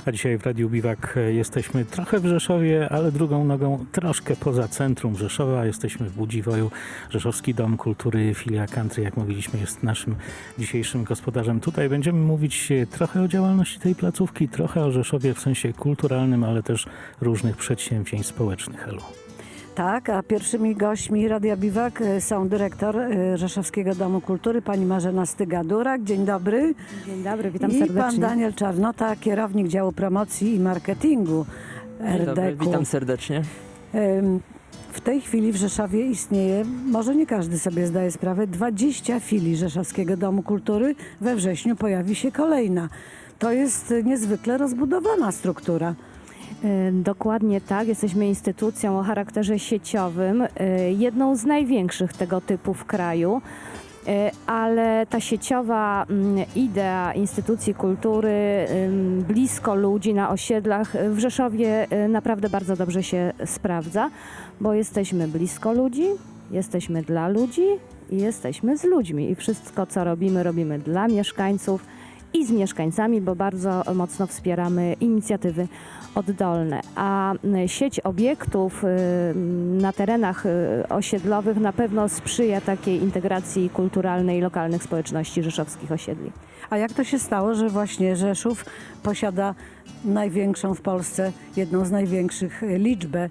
A dzisiaj w Radiu Biwak jesteśmy trochę w Rzeszowie, ale drugą nogą troszkę poza centrum Rzeszowa. Jesteśmy w Budziwoju. Rzeszowski Dom Kultury, filia country, jak mówiliśmy, jest naszym dzisiejszym gospodarzem. Tutaj będziemy mówić trochę o działalności tej placówki, trochę o Rzeszowie w sensie kulturalnym, ale też różnych przedsięwzięć społecznych. Elu. Tak, a pierwszymi gośćmi Radia Biwak są dyrektor Rzeszowskiego Domu Kultury, pani Marzena Styga-Durak. Dzień dobry. Dzień dobry, witam I serdecznie. pan Daniel Czarnota, kierownik działu promocji i marketingu Dzień dobry, RDK. witam serdecznie. W tej chwili w Rzeszowie istnieje, może nie każdy sobie zdaje sprawę, 20 filii Rzeszowskiego Domu Kultury. We wrześniu pojawi się kolejna. To jest niezwykle rozbudowana struktura. Dokładnie tak. Jesteśmy instytucją o charakterze sieciowym, jedną z największych tego typu w kraju, ale ta sieciowa idea instytucji kultury blisko ludzi na osiedlach w Rzeszowie naprawdę bardzo dobrze się sprawdza, bo jesteśmy blisko ludzi, jesteśmy dla ludzi i jesteśmy z ludźmi i wszystko co robimy, robimy dla mieszkańców i z mieszkańcami, bo bardzo mocno wspieramy inicjatywy oddolne. A sieć obiektów na terenach osiedlowych na pewno sprzyja takiej integracji kulturalnej lokalnych społeczności rzeszowskich osiedli. A jak to się stało, że właśnie Rzeszów posiada największą w Polsce, jedną z największych liczbę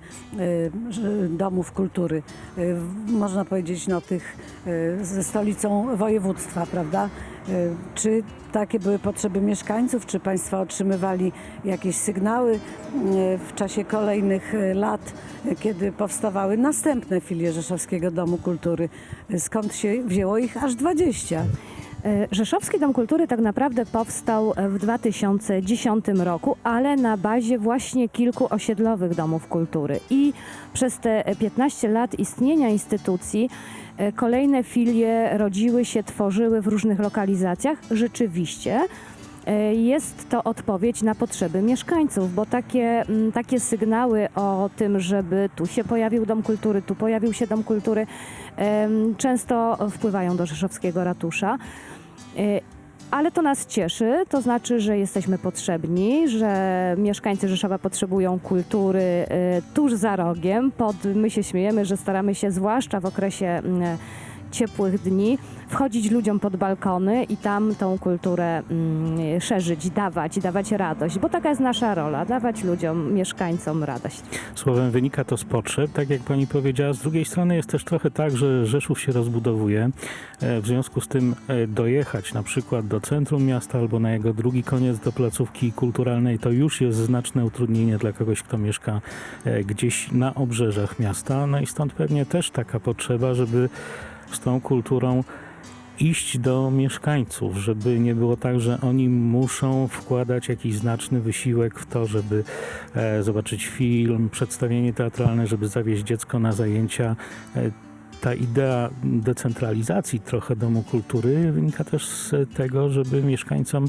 domów kultury? Można powiedzieć, tych ze stolicą województwa, prawda? Czy takie były potrzeby mieszkańców? Czy państwo otrzymywali jakieś sygnały w czasie kolejnych lat, kiedy powstawały następne filie Rzeszowskiego Domu Kultury? Skąd się wzięło ich aż 20? Rzeszowski Dom Kultury tak naprawdę powstał w 2010 roku, ale na bazie właśnie kilku osiedlowych domów kultury. I przez te 15 lat istnienia instytucji kolejne filie rodziły się, tworzyły w różnych lokalizacjach. Rzeczywiście jest to odpowiedź na potrzeby mieszkańców, bo takie sygnały o tym, żeby tu się pojawił Dom Kultury, tu pojawił się Dom Kultury, często wpływają do rzeszowskiego ratusza. Ale to nas cieszy, to znaczy, że jesteśmy potrzebni, że mieszkańcy Rzeszowa potrzebują kultury tuż za rogiem. My się śmiejemy, że staramy się zwłaszcza w okresie ciepłych dni wchodzić ludziom pod balkony i tam tą kulturę szerzyć, dawać radość, bo taka jest nasza rola, dawać ludziom, mieszkańcom radość. Słowem, wynika to z potrzeb, tak jak pani powiedziała. Z drugiej strony jest też trochę tak, że Rzeszów się rozbudowuje. W związku z tym dojechać na przykład do centrum miasta albo na jego drugi koniec do placówki kulturalnej to już jest znaczne utrudnienie dla kogoś, kto mieszka gdzieś na obrzeżach miasta. No i stąd pewnie też taka potrzeba, żeby z tą kulturą iść do mieszkańców, żeby nie było tak, że oni muszą wkładać jakiś znaczny wysiłek w to, żeby zobaczyć film, przedstawienie teatralne, żeby zawieźć dziecko na zajęcia. Ta idea decentralizacji trochę Domu Kultury wynika też z tego, żeby mieszkańcom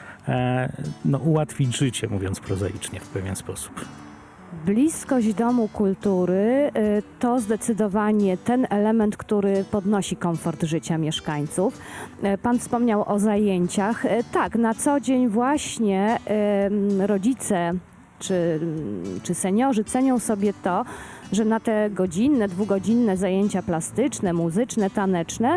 ułatwić życie, mówiąc prozaicznie, w pewien sposób. Bliskość Domu Kultury to zdecydowanie ten element, który podnosi komfort życia mieszkańców. Pan wspomniał o zajęciach. Tak, na co dzień właśnie rodzice czy seniorzy cenią sobie to, że na te godzinne, dwugodzinne zajęcia plastyczne, muzyczne, taneczne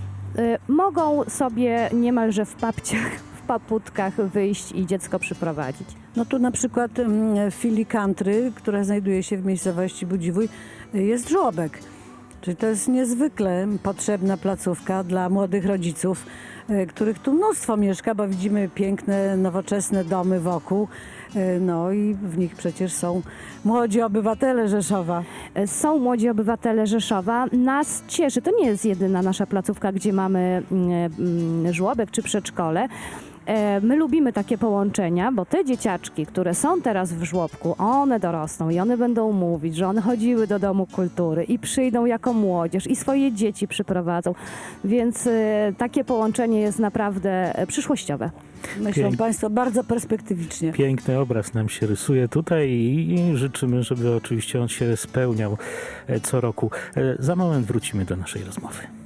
mogą sobie niemalże w papciach, w paputkach wyjść i dziecko przyprowadzić. No tu na przykład w filii country, która znajduje się w miejscowości Budziwój, jest żłobek. Czyli to jest niezwykle potrzebna placówka dla młodych rodziców, których tu mnóstwo mieszka, bo widzimy piękne, nowoczesne domy wokół. No i w nich przecież są młodzi obywatele Rzeszowa. Są młodzi obywatele Rzeszowa. Nas cieszy. To nie jest jedyna nasza placówka, gdzie mamy żłobek czy przedszkole. My lubimy takie połączenia, bo te dzieciaczki, które są teraz w żłobku, one dorosną i one będą mówić, że one chodziły do Domu Kultury i przyjdą jako młodzież i swoje dzieci przyprowadzą. Więc takie połączenie jest naprawdę przyszłościowe. Myślą Państwo bardzo perspektywicznie. Piękny obraz nam się rysuje tutaj i życzymy, żeby oczywiście on się spełniał co roku. Za moment wrócimy do naszej rozmowy.